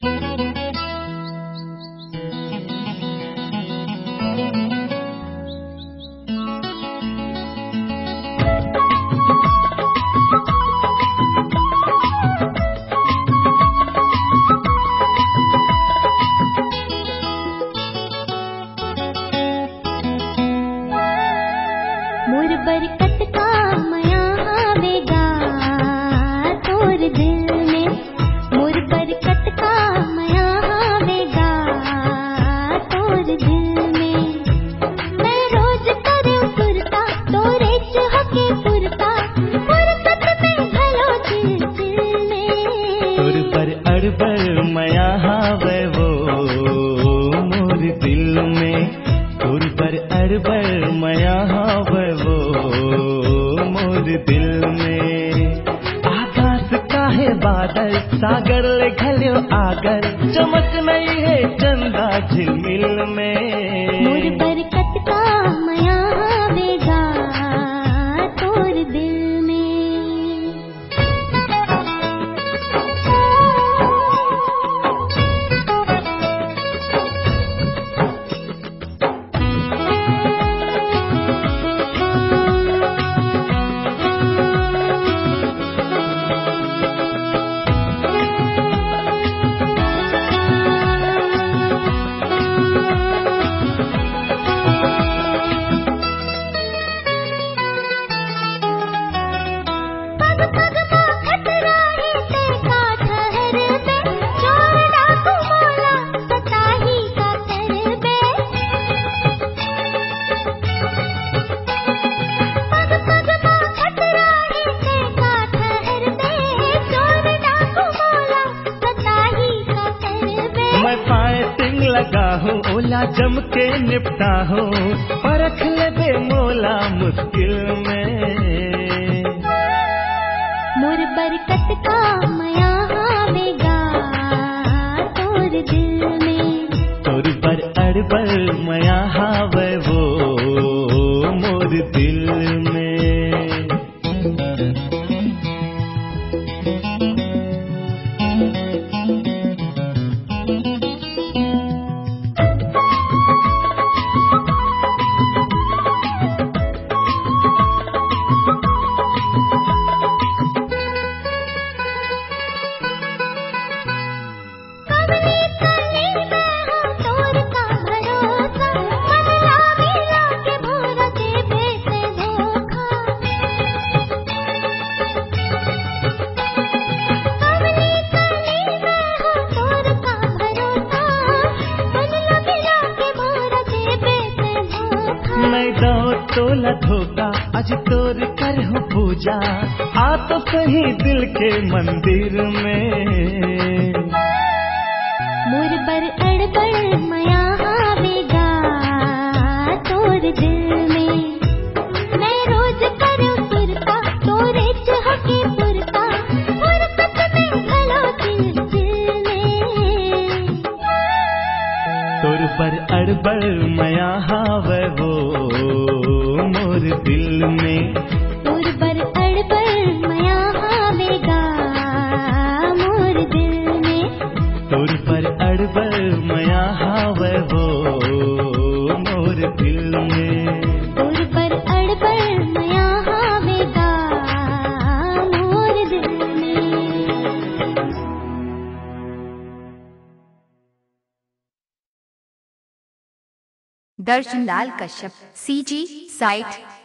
मोर बरकत का मया आवेगा तोर दिल में, मोर बरकत का मया आवेगा तोर दिल में। मैं रोज करे पुरता तोरे चहके पुरता, फुर्सत में भलो दिल दिल में। तोर पर अड़बर मया आवे वो मोर दिल में, तोर पर अड़बर मया आवे वो मोर दिल में। आकाश का है बादल सागर ले घल्यो आगर, चमक नहीं है चंदा झिलमिल में। मोर बरकत का मया आवेगा तोर दिल में। लगा हूँ ओला जम के निपटा हूँ, परख ले बे मोला मुश्किल में। मोर बरकत का मया आवेगा तोर दिल में, तोर पर अड़बर मया आवे वो मोर दिल में। तोला धोखा आज तोर कर हो पूजा, आ तो सही दिल के मंदिर में। मोर बर अड़बड़ मया आवेगा तोर दिल में। मैं रोज करूँ पुरता तोरे चहके पुरता, फुर्सत में भलो दिल दिल में। तोर पर अड़बड़ मया आवे वो मोर दिल में, तोर पर अड़बड़ मया आवेगा मोर दिल में। तोर पर अड़बड़ मया आवे वो मोर दिल में, तोर पर अड़बड़ मया आवेगा मोर दिल में। Darshan Lal Kashyap, CG site